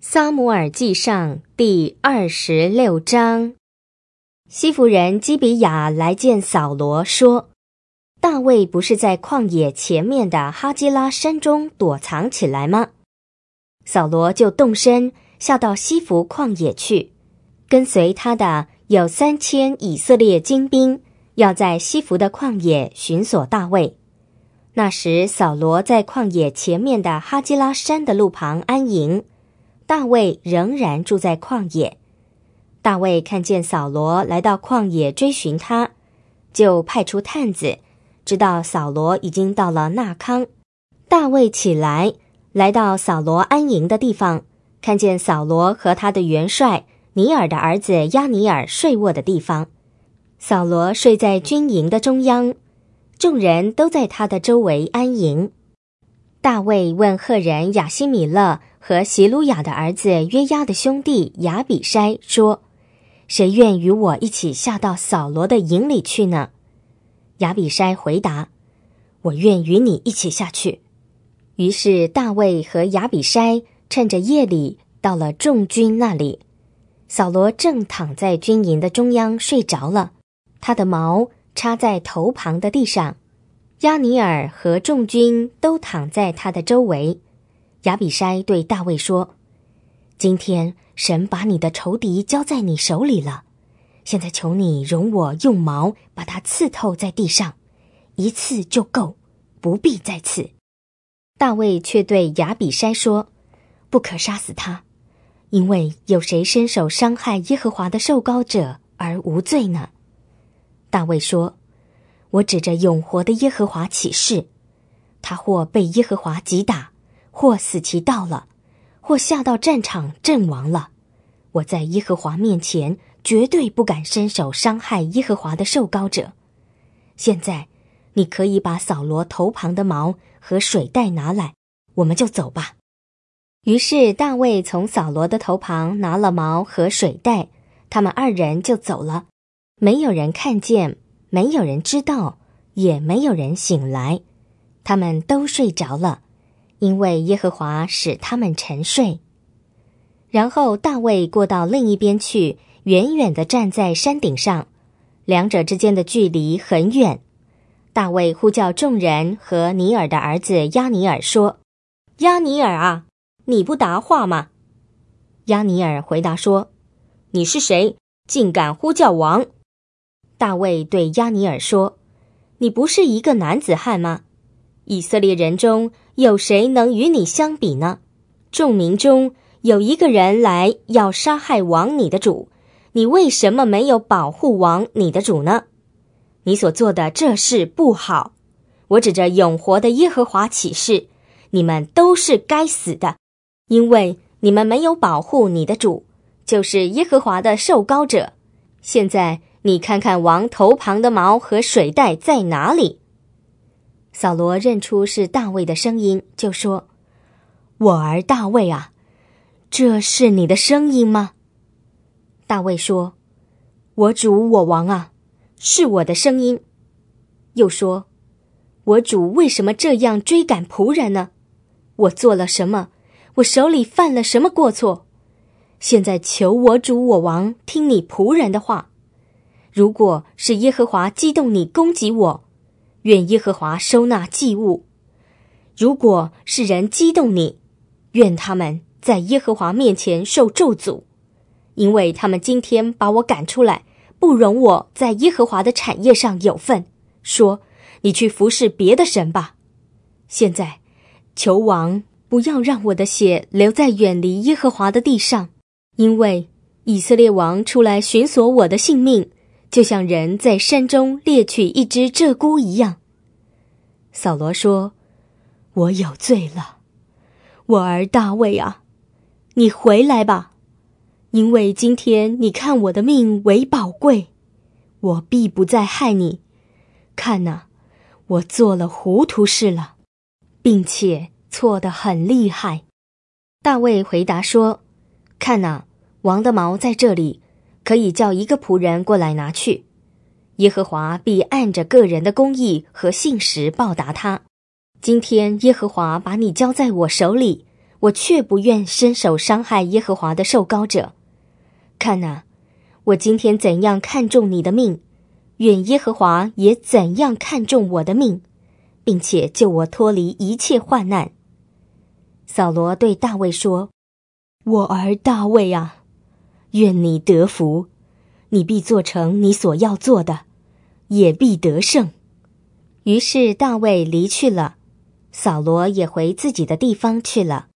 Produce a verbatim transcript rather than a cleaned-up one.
撒母耳记上第二十六章。西弗人基比亚来见扫罗，说：大卫不是在旷野前面的哈基拉山中躲藏起来吗？扫罗就动身下到西弗旷野去，跟随他的有三千以色列精兵，要在西弗的旷野寻索大卫。那时扫罗在旷野前面的哈基拉山的路旁安营，大卫仍然住在旷野。大卫看见扫罗来到旷野追寻他，就派出探子，知道扫罗已经到了纳康。大卫起来，来到扫罗安营的地方，看见扫罗和他的元帅尼尔的儿子押尼尔睡卧的地方。扫罗睡在军营的中央，众人都在他的周围安营。大卫问赫人亚希米勒和席鲁雅的儿子约押的兄弟亚比筛说：谁愿与我一起下到扫罗的营里去呢？亚比筛回答：我愿与你一起下去。于是大卫和亚比筛趁着夜里到了众军那里。扫罗正躺在军营的中央睡着了，他的矛插在头旁的地上，押尼尔和众军都躺在他的周围。亚比筛对大卫说：今天神把你的仇敌交在你手里了，现在求你容我用矛把他刺透在地上，一刺就够，不必再刺。大卫却对亚比筛说：不可杀死他，因为有谁伸手伤害耶和华的受膏者而无罪呢？大卫说：我指着永活的耶和华起誓，他或被耶和华击打，或死其道了，或下到战场阵亡了，我在耶和华面前绝对不敢伸手伤害耶和华的受膏者。现在你可以把扫罗头旁的矛和水袋拿来，我们就走吧。于是大卫从扫罗的头旁拿了矛和水袋，他们二人就走了。没有人看见，没有人知道，也没有人醒来，他们都睡着了，因为耶和华使他们沉睡。然后大卫过到另一边去，远远地站在山顶上，两者之间的距离很远。大卫呼叫众人和尼尔的儿子押尼尔说：押尼尔啊，你不答话吗？押尼尔回答说：你是谁，竟敢呼叫王？大卫对押尼尔说：你不是一个男子汉吗？以色列人中有谁能与你相比呢？众民中有一个人来要杀害王你的主，你为什么没有保护王你的主呢？你所做的这事不好，我指着永活的耶和华起誓，你们都是该死的，因为你们没有保护你的主，就是耶和华的受膏者。现在你看看王头旁的矛和水袋在哪里？扫罗认出是大卫的声音，就说：我儿大卫啊，这是你的声音吗？大卫说：我主我王啊，是我的声音。又说：我主为什么这样追赶仆人呢？我做了什么？我手里犯了什么过错？现在求我主我王听你仆人的话。如果是耶和华激动你攻击我，愿耶和华收纳祭物；如果是人激动你，愿他们在耶和华面前受咒诅，因为他们今天把我赶出来，不容我在耶和华的产业上有份，说你去服侍别的神吧。现在求王不要让我的血留在远离耶和华的地上，因为以色列王出来寻索我的性命，就像人在山中猎取一只鹧鸪一样。扫罗说：我有罪了，我儿大卫啊，你回来吧，因为今天你看我的命为宝贵，我必不再害你。看哪，我做了糊涂事了，并且错得很厉害。大卫回答说：看哪，王的矛在这里，可以叫一个仆人过来拿去，耶和华必按着个人的公义和信实报答他。今天耶和华把你交在我手里， 我却不愿伸手伤害耶和华的受膏者。看哪，我今天怎样看重你的命，愿耶和华也怎样看重我的命，并且救我脱离一切患难。”扫罗对大卫说：“我儿大卫啊，愿你得福，你必做成你所要做的，也必得胜。”于是大卫离去了，扫罗也回自己的地方去了。